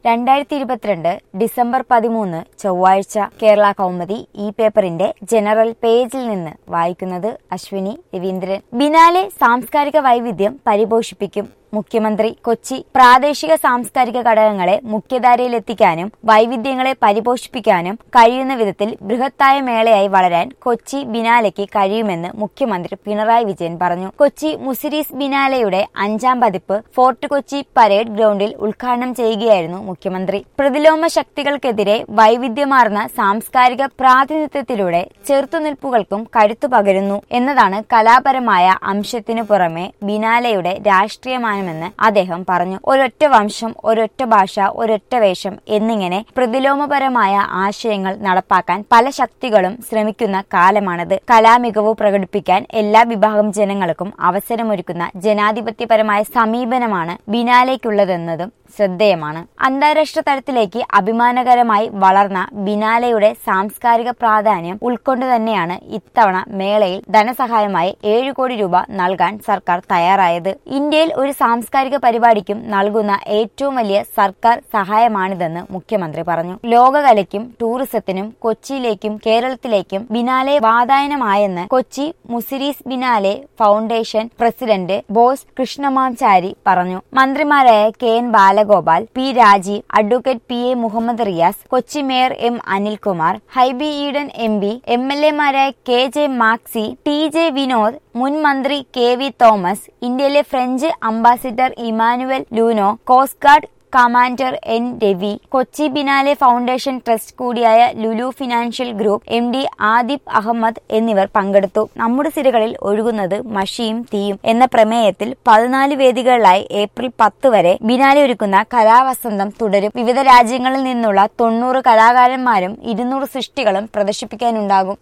2022 December 13 ചൊവ്വാഴ്ച കേരള കൗമുദി ഈ പേപ്പറിന്റെ ജനറൽ പേജിൽ നിന്ന് വായിക്കുന്നത് അശ്വിനി രവീന്ദ്രൻ. ബിനാലെ സാംസ്കാരിക വൈവിധ്യം പരിപോഷിപ്പിക്കും. മുഖ്യമന്ത്രി കൊച്ചി. പ്രാദേശിക സാംസ്കാരിക ഘടകങ്ങളെ മുഖ്യധാരയിലെത്തിക്കാനും വൈവിധ്യങ്ങളെ പരിപോഷിപ്പിക്കാനും കഴിയുന്ന വിധത്തിൽ ബൃഹത്തായ മേളയായി വളരാൻ കൊച്ചി ബിനാലെക്ക് കഴിയുമെന്ന് മുഖ്യമന്ത്രി പിണറായി വിജയൻ പറഞ്ഞു. കൊച്ചി മുസിരീസ് ബിനാലെയുടെ 5ാം പതിപ്പ് ഫോർട്ട് കൊച്ചി പരേഡ് ഗ്രൗണ്ടിൽ ഉദ്ഘാടനം ചെയ്യുകയായിരുന്നു മുഖ്യമന്ത്രി. പ്രതിലോമ ശക്തികൾക്കെതിരെ വൈവിധ്യമാർന്ന സാംസ്കാരിക പ്രാതിനിധ്യത്തിലൂടെ ചെറുത്തുനിൽപ്പുകൾക്കും കരുത്തു പകരുന്നു എന്നതാണ് കലാപരമായ അംശത്തിനു പുറമെ ബിനാലെയുടെ രാഷ്ട്രീയമായ െന്ന് അദ്ദേഹം പറഞ്ഞു. ഒരൊറ്റ വംശം, ഒരൊറ്റ ഭാഷ, ഒരൊറ്റ വേഷം എന്നിങ്ങനെ പ്രതിലോമപരമായ ആശയങ്ങൾ നടപ്പാക്കാൻ പല ശക്തികളും ശ്രമിക്കുന്ന കാലമാണിത്. കലാമികവ് പ്രകടിപ്പിക്കാൻ എല്ലാ വിഭാഗം ജനങ്ങൾക്കും അവസരമൊരുക്കുന്ന ജനാധിപത്യപരമായ സമീപനമാണ് ബിനാലെക്കുള്ളതെന്നതും ശ്രദ്ധേയമാണ്. അന്താരാഷ്ട്ര തലത്തിലേക്ക് അഭിമാനകരമായി വളർന്ന ബിനാലെയുടെ സാംസ്കാരിക പ്രാധാന്യം ഉൾക്കൊണ്ട് തന്നെയാണ് ഇത്തവണ മേളയിൽ ധനസഹായമായി 7 കോടി രൂപ നൽകാൻ സർക്കാർ തയ്യാറായത്. ഇന്ത്യയിൽ ഒരു സാംസ്കാരിക പരിപാടിക്കും നൽകുന്ന ഏറ്റവും വലിയ സർക്കാർ സഹായമാണിതെന്ന് മുഖ്യമന്ത്രി പറഞ്ഞു. ലോകകലയ്ക്കും ടൂറിസത്തിനും കൊച്ചിയിലേക്കും കേരളത്തിലേക്കും ബിനാലെ വാതായനമായെന്ന് Kochi Muziris biennale foundation president Bose Krishnamachari പറഞ്ഞു. മന്ത്രിമാരായ K N. Balagopal, P. Rajeev, advocate P A. Muhammad Riyas, Kochi mayor M. Anilkumar, Hibi Eden MP, എം.എൽ.എമാരായ കെ.ജെ. മാക്സി, ടി.ജെ. വിനോദ്, മുൻ മന്ത്രി കെ.വി. തോമസ്, ഇന്ത്യയിലെ French ambassador Emmanuel Lenain, coast guard commander N. Ravi, Kochi biennale foundation trust കൂടിയായ Lulu financial group MD. Adeeb Ahmed എന്നിവർ പങ്കെടുത്തു. നമ്മുടെ സിരകളിൽ ഒഴുകുന്നത് മഷിയും തീയും എന്ന പ്രമേയത്തിൽ 14 വേദികളിലായി ഏപ്രിൽ 10 വരെ ബിനാലെ ഒരുക്കുന്ന കലാവസന്തം തുടരും. വിവിധ രാജ്യങ്ങളിൽ നിന്നുള്ള 90 കലാകാരന്മാരും 200 സൃഷ്ടികളും പ്രദർശിപ്പിക്കാനുണ്ടാകും.